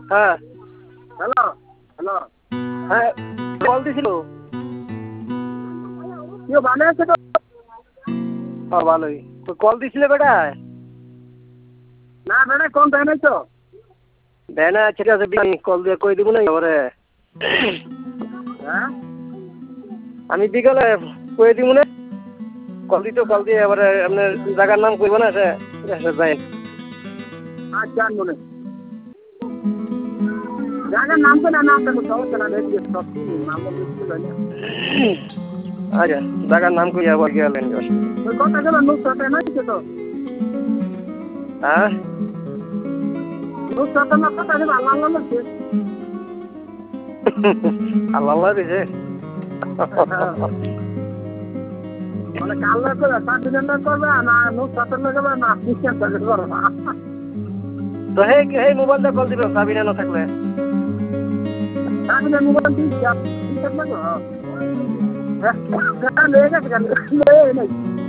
হ্যাঁ hello hello হ্যাঁ call দিছিল। কেউ ভালো আছে তো? ভালোই। কল দিছিলে বেটায়? না বেটা কোন টাইম তো? দেয় না, ঠিক আছে কল দিয়ে কই দিব না এবারে। হ্যাঁ আমি বিকালে কই দিব না। কল দিয়ে এবারে আপনার জায়গার নাম কইব না সে যাই। আচ্ছা মনে জায়গার নাম তো না নাম তো সমস্যা না দেখি সব নাম লিখতে না। আচ্ছা জায়গার নাম কই আবার গেলেন। ওই কথা গেল নুসরাতে নাই তো? হ্যাঁ নুসরাতে না কথা গেল আল্লাহ আল্লাহ লাগছে। আল্লাহ দিছে। মানে কাল্লা করে সার্টিফিকেট করবে না নুসরাতে লাগাবে না সিস্টেম করবে করবে। তো হেই মোবাইলটা কল দিবে সাবিনা না থাকলে। সার্টিফিকেট মোবাইল দিচ্ছি সিস্টেম লাগবে। হ্যাঁ লেগে গেছে কেন লেগে নাই।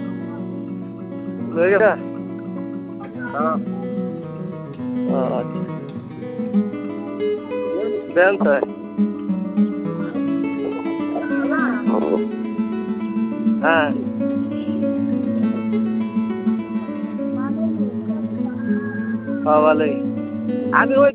লয়ে গেছে। হ্যাঁ আচ্ছা দেন তো। হ্যাঁ ভালোই। আমি ওই